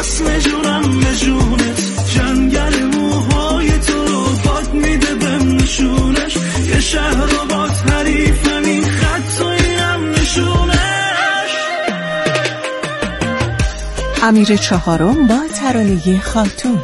وصل جونم به جونت، جنگل موهای تو رو باد میده به نشونش، یه شهر رو با تعریفم این خط و اینم نشونش. امیر چهارم با ترانه خاتون.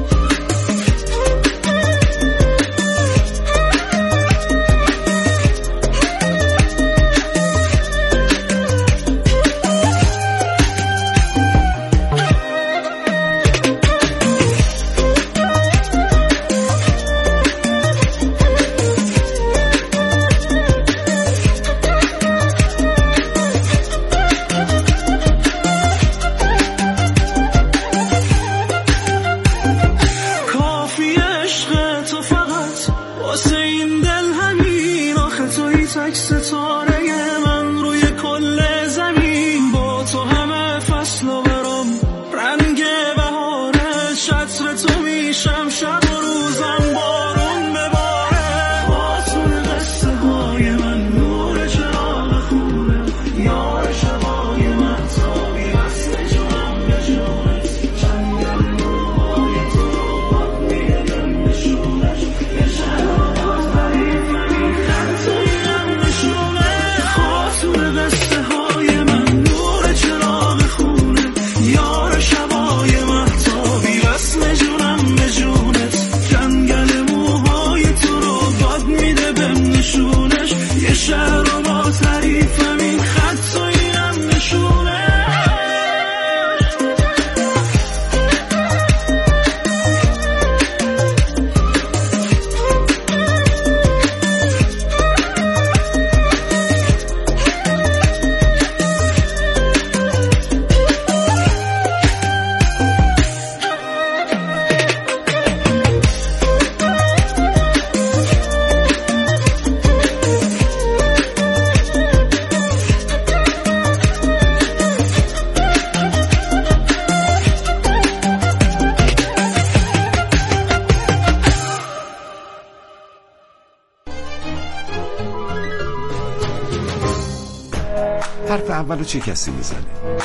حرف اولو چه کسی میزنه؟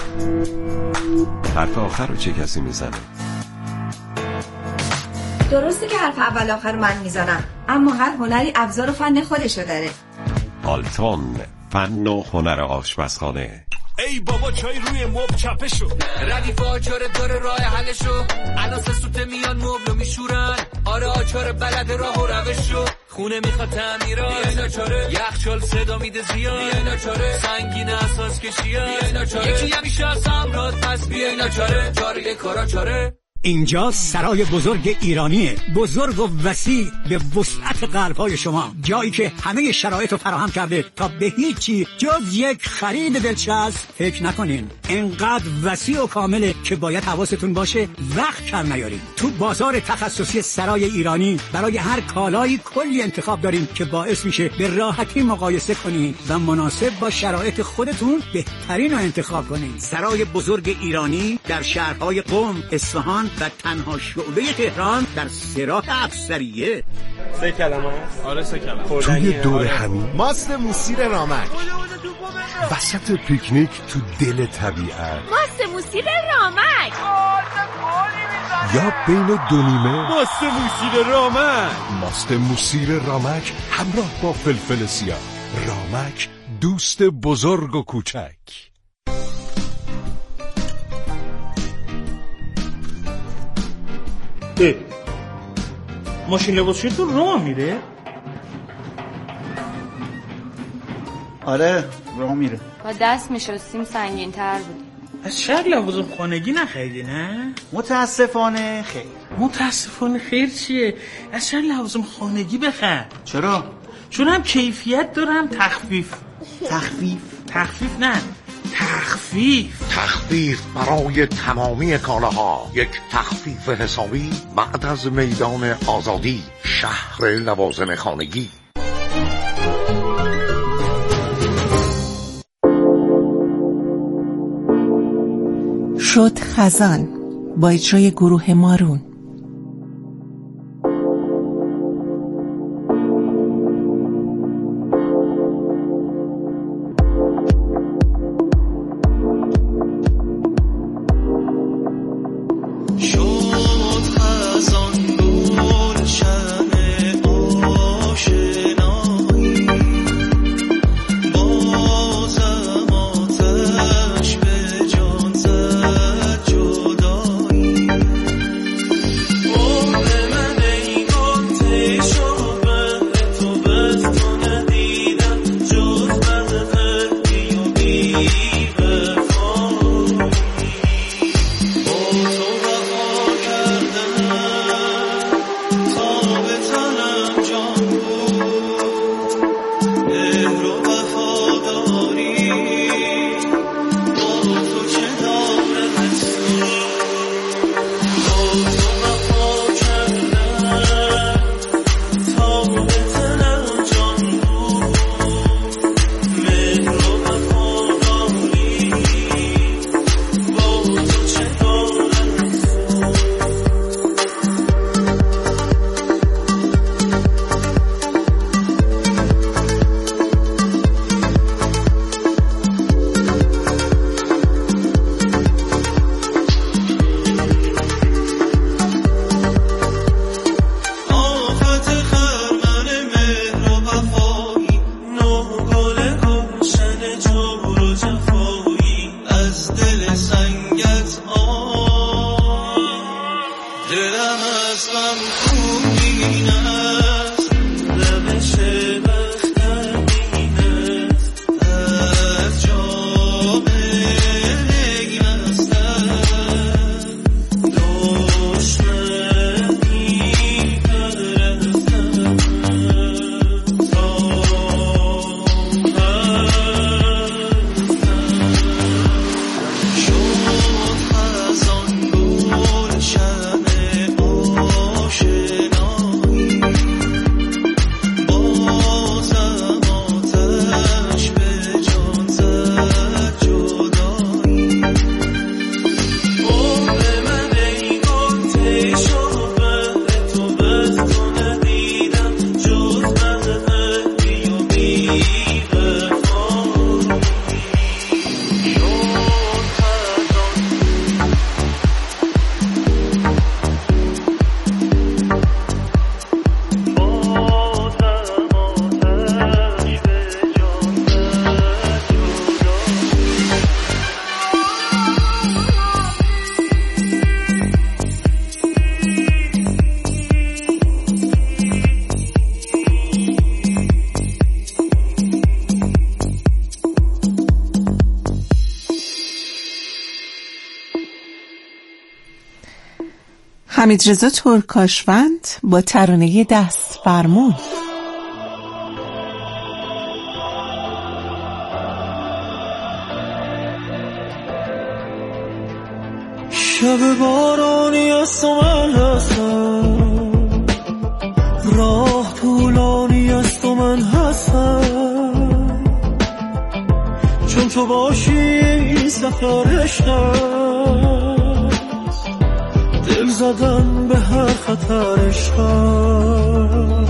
حرف آخر رو چه کسی میزنه؟ درسته که حرف اول آخر من میزنم، اما هر هنری ابزار و فن خودشو داره. آلتون، فن و هنر آشپزخانه. ای بابا چای روی مبل چپه شو، ردیف آچار داره راه حلشو، الان سوته میان مبلو میشورن، آره آچار بلد راه و روشو، خونه میخواد تعمیرات بیاینا چاره، یخچال صدا میده زیاد بیاینا چاره، سنگین اساس کشیات بیاینا چاره، یکی همیشه از امراض پس بیاینا چاره، چاره کارا چاره. اینجا سرای بزرگ ایرانیه، بزرگ و وسیع به وسعت قلب‌های شما، جایی که همه شرایط رو فراهم کرده تا به هیچی جز یک خرید دلچسب فکر نکنین. اینقدر وسیع و کامله که باید حواستون باشه وقت کم نیارین. تو بازار تخصصی سرای ایرانی برای هر کالایی کلی انتخاب داریم که باعث میشه به راحتی مقایسه کنین و مناسب با شرایط خودتون بهترین رو انتخاب کنین. سرای بزرگ ایرانی در شهرهای قم، اصفهان و تنها شعبه تهران در سراح افسریه. 3 کلمه است؟ آره 3 کلمه. توی دور همین ماست موسیر رامک، وسط پیکنیک تو دل طبیعت، ماست موسیر رامک، یا بین دو نیمه. ماست موسیر رامک، ماست موسیر رامک همراه با فلفل سیاه. رامک، دوست بزرگ و کوچک. ماشین لباسشویی تو راه میره؟ آره راه میره. با دست میشستیم سنگین تر بود. از شهر لوازم خانگی نخریدی نه؟ متاسفانه خیر. متاسفانه خیر چیه؟ از شهر لوازم خانگی بخر. چرا؟ چون هم کیفیت دارم تخفیف نه تخفیف برای تمامی کالاها. یک تخفیف حسابی بعد از میدان آزادی، شهر لوازم خانگی. شد خزان با اجرای گروه مارون. غم خونین است روش بختمین است از جامعه مستم دشمنی پرستم حمیدرضا ترکاشوند با ترانه دست فرمون. شب بارانی است و من هستم، راه طولانی است و من هستم، چون تو باشی این سفر عشقم، دل زدن به هر خطر عشقم.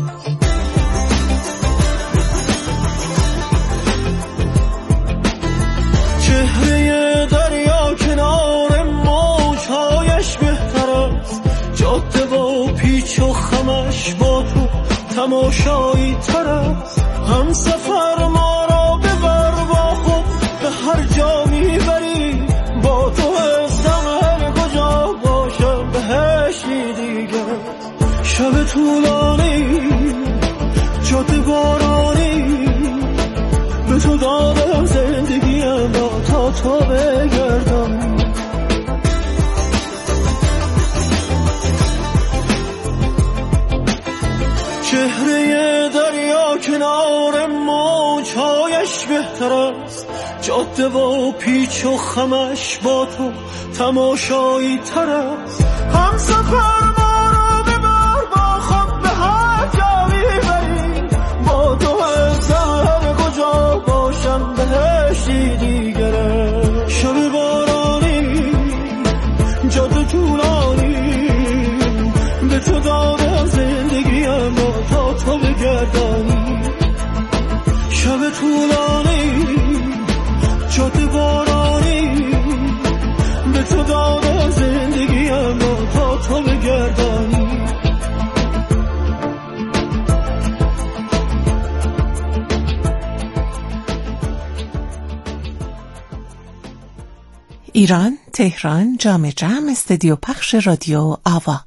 چهره دریا کنار موجهایش بهتر است، جاده و پیچ و خمش با تو تماشایی تر است. هم سفر ما را ببر با خود به هر جا میبری، با تو هستم هر کجا باشم بهشتی دیگر. شب طولانی جاده بارانی به تو دادم زندگیم را تا تو بگردم. چهره دریا کنار موجهایش بهتر است، جاده و پیچ و خمش با تو تماشایی تر است. هم سفر ما را ببر با خود به هر جا میبری، با تو هستم هر کجا باشم بهشتی دیگره. شب بارانی جاده طولانی به تو دادم زندگیم را تا تو بگردانی. شب طولانی جاده بارانی به تو دادم زندگیم را تا تو بگردانی. ایران، تهران، جام جم، استودیو پخش رادیو آوا.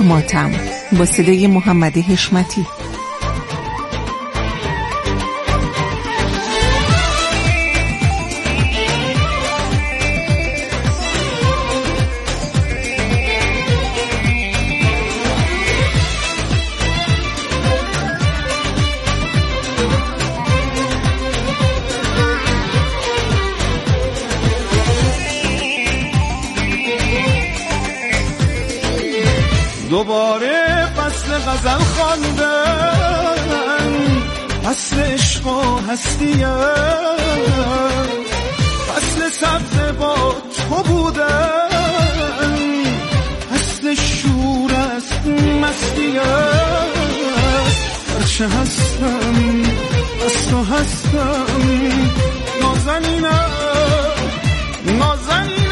ماتم با صدای محمد حشمتی. دوباره فصل غزل خواندن، فصل عشق و هستیه، فصل سبز با تو بودن، فصل شور است مستیه. هرچه هستم از تو هستم، نازنینه نازنینه.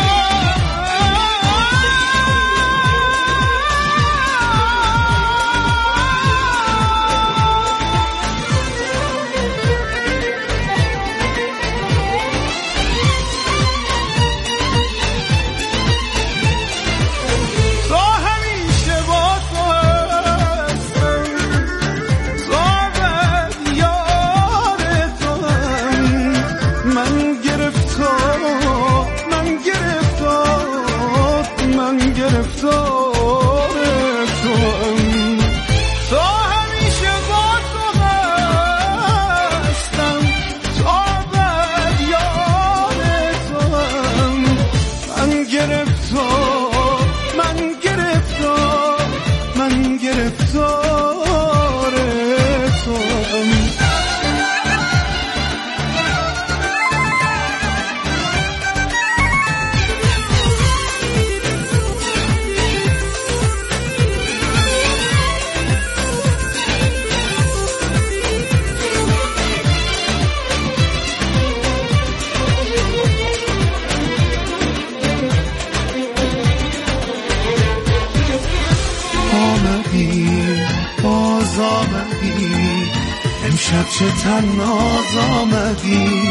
امشب چه تناز آمدی،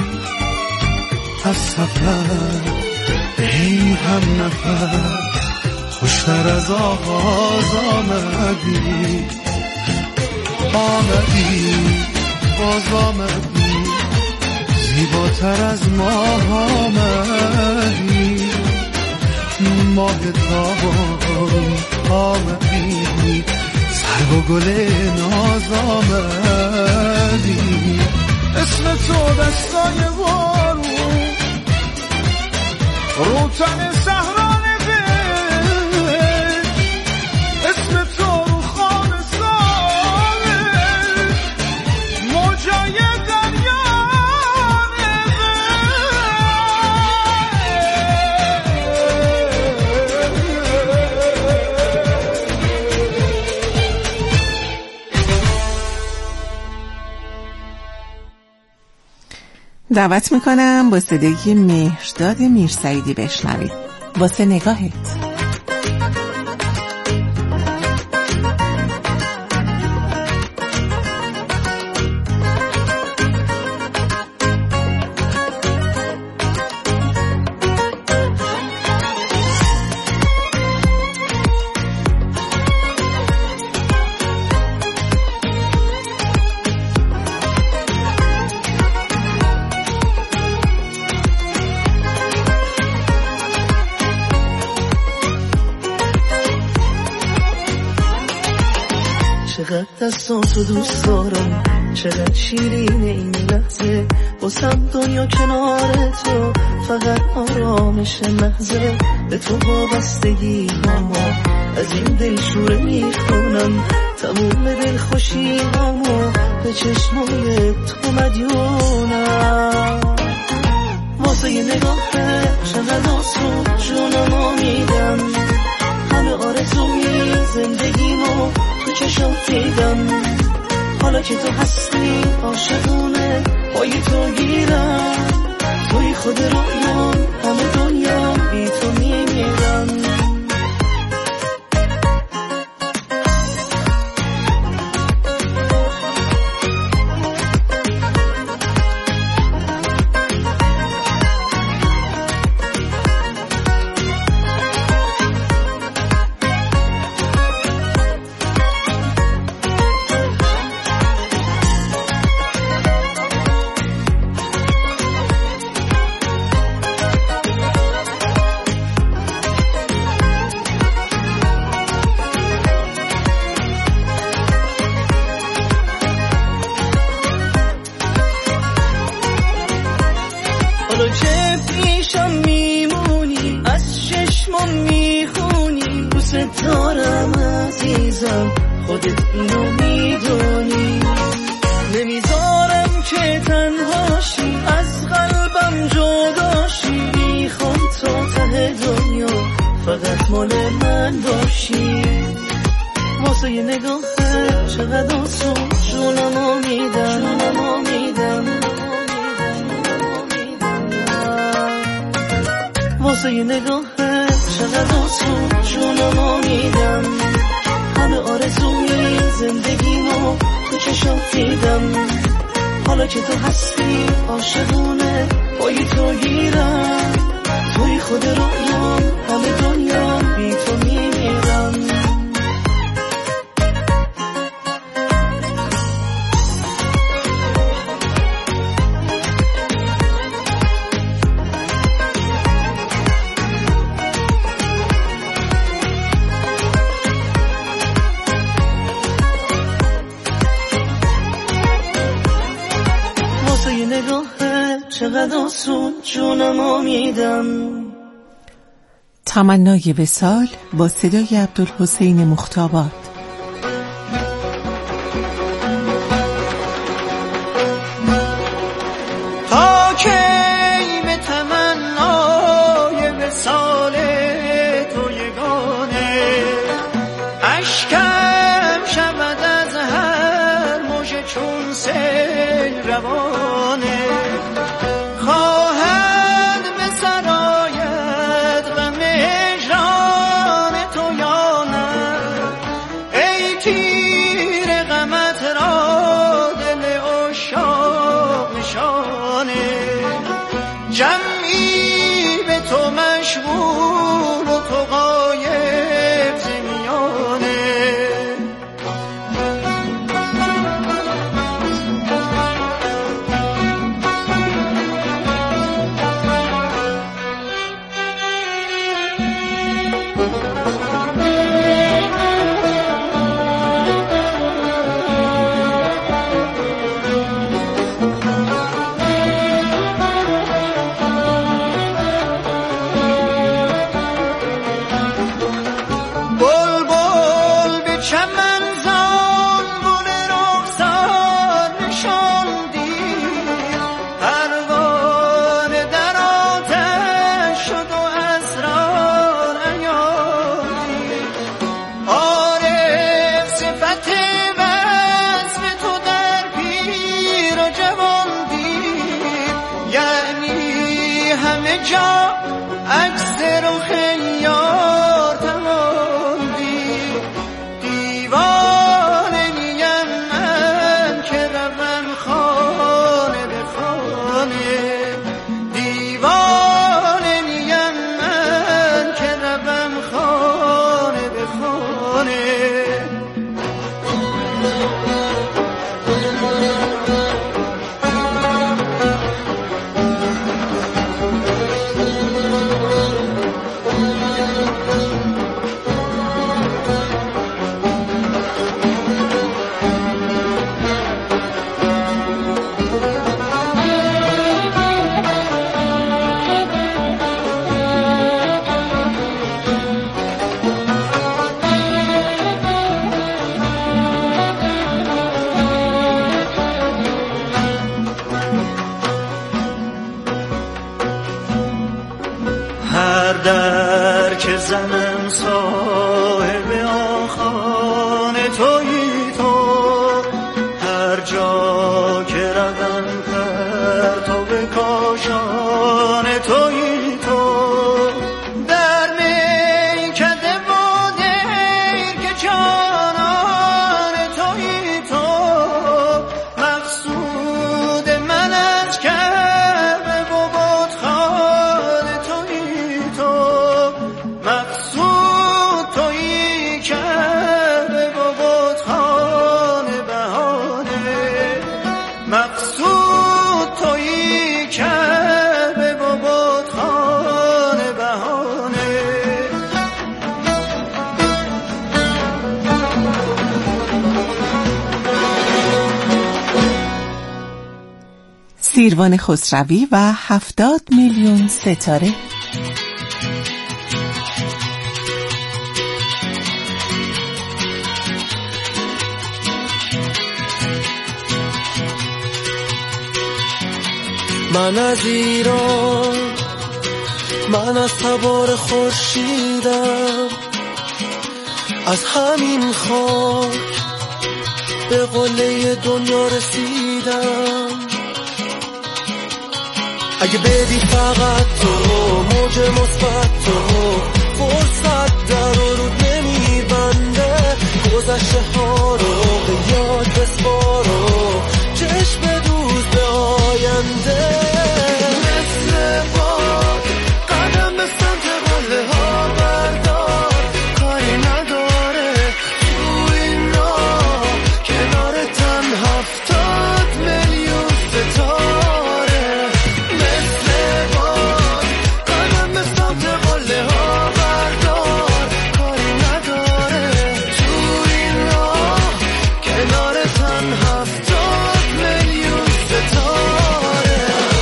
از سفر ای هم نفر خوشتر از آغاز آمدی. آمدی باز آمدی، زیباتر از ماه آمدی. ماه تابان آمدی، سرو و گل ناز آمدی. اسم تو دستای بارون رو تن صحرای بهشت، اسم تو رو خواب ساله موجای دعوت میکنم با صدای مهرداد میرسعیدی بشنوید واسه نگاهت. چقدر دستاتو دوست دارم، چقدر شیرین این لحظه، واسم دنیا کنار تو فقط آرامش محضه. به تو وابستگی هامو از این دل شوره میخونم، تموم دل خوشی هامو به چشمای تو مدیونم. واسه یه نگاهه چقدر آسون جونمو میدم، همه آرزوی زندگیمو تو چشم دیدم. حالا که تو هستی عاشقونه پای تو گیرم، توی خود رویام همه دنیا بی تو میمیرم. دوست دارم عزیزم، خودت اینو میدونی. نمیذارم که تنهاشی، از قلبم جداشی. میخوام تا ته دنیا فقط مال من باشی. واسه یه نگاهت چقدر آسون جونمو میدم. واسه یه نگاهت چقدر آسون جونمو میدم. همه آرزوی زندگیمو تو چشات دیدم. حالا که تو هستی عاشقونه پای تو گیرم. توی خود رویام همه دنیا بی تو میمیرم. چقدر آسون جونمو میدم. تمنای وصال با صدای عبدالحسین مختاباد. تا کی به تمنای وصال تو یگانه، اشکم شود از هر موج چون سیل روانه. خواهد به سرایت غم هجران تو یا نه، ای تیر غمت را دل عشاق نشانه. جمعی به تو مشغول و تو غایب ز میانه. که زنم صاحب آخان تویی تو، هر جا که روم پرتاب کاشان تویی تو. در میکده و دیر که جانان تویی تو، مقصود من از کعبه و بتخانه تویی تو. مقصود تویی کعبه و بتخانه بهانه. مقصود تویی کعبه و بتخانه بهانه. سیروان خسروی و 70 میلیون ستاره. من از ایران، من از تبار خورشیدم، از همین خاک به قله دنیا رسیدم. اگه بدی فقط تو موج مثبت تو، فرصت در و رود نمیبنده، گذشته ها رو به یاد بسپارو، چشم بدوز به آینده. مثل باد قدم به سمت قله ها بردار، کاری نداره تو این راه، کنار تن 70 میلیون ستاره. مثل باد قدم به سمت قله ها بردار، کاری نداره تو این راه، کنار تن 70 میلیون ستاره.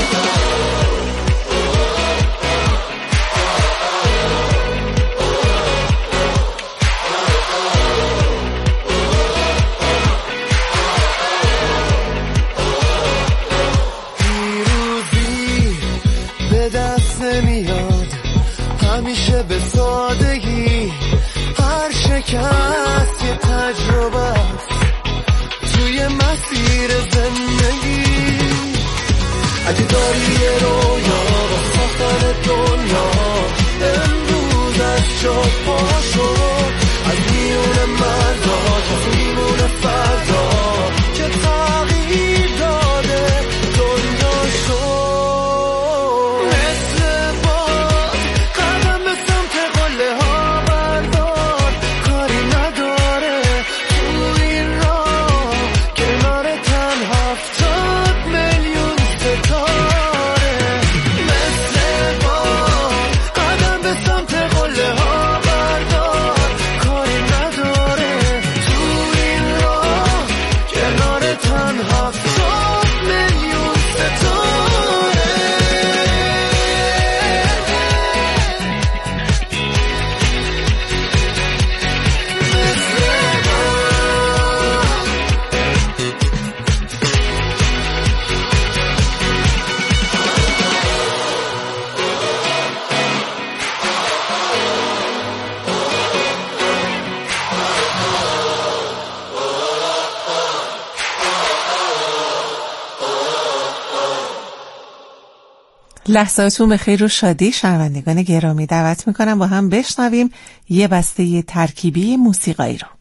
پیروزی به دست نمیاد همیشه به سادگی، هر شکست یه تجربه است توی مسیر زندگی. اگه داری یه رویا با ساختن دنیا، امروز از جا پاشو، از میون مردا کسی میمونه فردا که تغییر داده دنیا شو. مثل باد قدم به سمت قله ها بردار، کاری نداره تو این راه، کنار تن 70 میلیون ستاره. مثل باد قدم به سمت قله ها بردار، کاری نداره تو این راه، کنار تن 70 میلیون ستاره. لحظاتون به خیر و شادی. شنوندگان گرامی، دعوت میکنم با هم بشنویم یه بسته ترکیبی موسیقایی رو.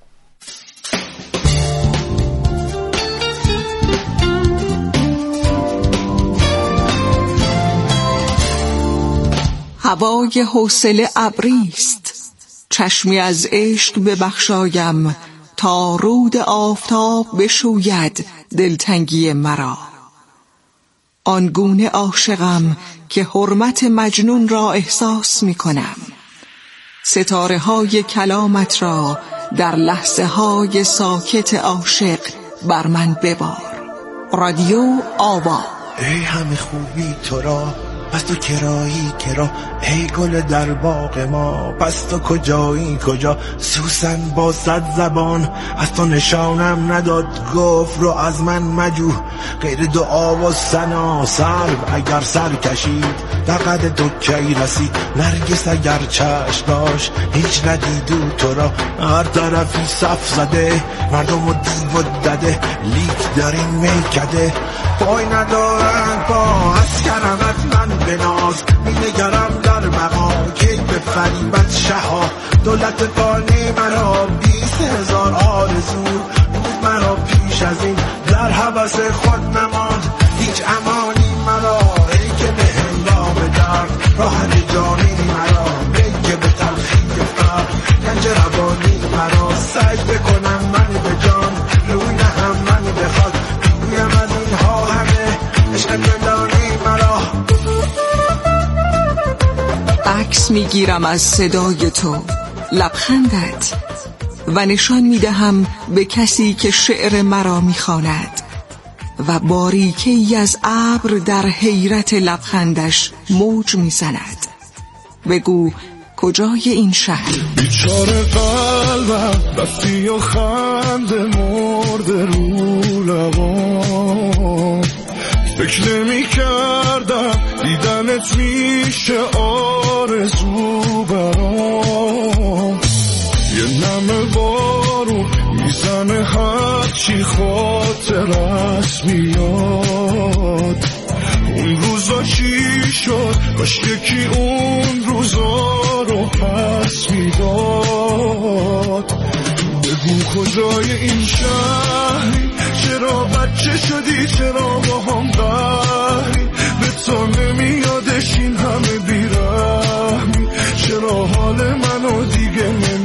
هوای حوصله ابریست، چشمی از عشق ببخشایم، تا رود آفتاب بشوید دلتنگی مرا. آنگونه عاشقم که حرمت مجنون را احساس می کنم، ستاره های کلامت را در لحظه های ساکت عاشق بر من ببار. رادیو آوا. ای همه خوبی تو را، پس تو کرایی کرا، ای گل در باغ ما، پس تو کجایی کجا؟ سوسن با 100 زبان از تو نشانم نداد، گفت رو از من مجو غیر دعا و ثنا. سرو اگر سر کشید در قد تو کی رسید، نرگس اگر چشم داشت هیچ ندیدو تو را. هر طرفی صف زده مردم و دیو و دده، لیک دارین میکده پای ندارن پا. از کرمت من بناز مینگرم در مقام، کی به فریبت شها دولت فانی مرا. 20,000 آرزو بود مرا پیش از این، در هوس خود نماند هیچ امانی مرا. ای که به هنگام درد راحت جانی مرا، ای که به تلخی فرق گنج روانی مرا. سجده کنم من به جان روی نهم من بخواد، رویم از اینها همه عشق زندانی مرا. عکس میگیرم از صدای تو، لبخندت، و نشان میدهم به کسی که شعر مرا میخواند، و باریکی از ابر در حیرت لبخندش موج میزند. بگو کجای این شهر؟ بیچاره قلبم رفتی و خنده مرده رو لبام، فکر نمی کردم دیدنت میشه آرزو برام، یه نمه بارو میزنه هرچی خاطرت میاد. اون روزا چی شد؟ باش یکی اون روزا رو پس میداد. بگو کجای این شهری، چرا بچه شدی، چرا با هم قهری، به تو نمیادش این همه بیرحمی، چرا حال منو دیگه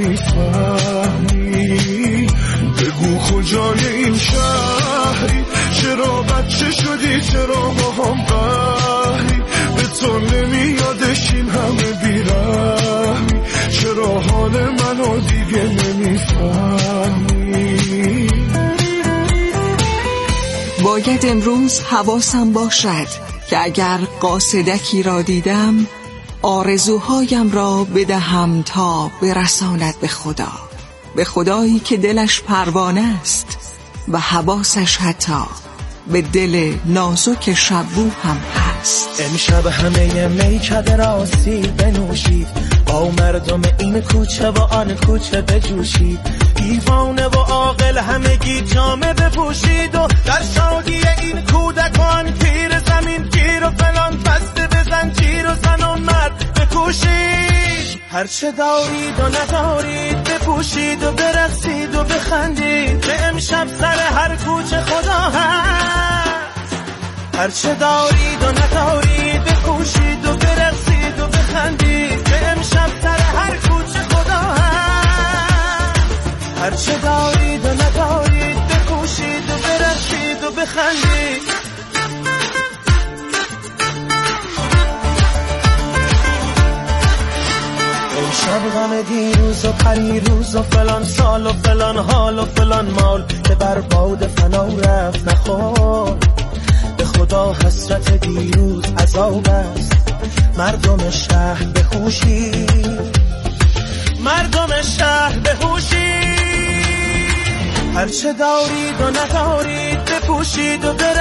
نمیفهمی. بگو کجای این شهری، چرا بچه شدی، چرا با هم قهری، به تو نمیادش این همه بیرحمی، چرا حال منو دیگه نمیفهمی. باید امروز حواسم باشد که اگر قاصدکی را دیدم آرزوهایم را بدهم تا برساند به خدا، به خدایی که دلش پروانه است و حواسش حتی به دل نازک شبو هم هست. امشب همه میکده راستی بنوشید، با مردم این کوچه و آن کوچه بجوشید، دیوانه و عاقل همگی جامه بپوشید و در شادی این کودکان پیر زمین گیر و فلان بسته بزن جیر و زن و مرد بکوشید. هرچه دارید و ندارید بپوشید و برقصید و بخندید، به امشب سر هر کوچه خدا هست. هرچه دارید و ندارید بپوشید و برقصید و بخندید، به امشب سر هر کوچه خدا هست. هرچه دارید و ندارید بپوشید و برقصید و بخندید. شب غم دیروز و پریروز و فلان سال و فلان حال و فلان مال که بر باد فنا رفت نخور. به خدا حسرت دیروز عذاب است، مردم شهر بهوشید، مردم شهر بهوشید. هرچه دارید و ندارید بپوشید و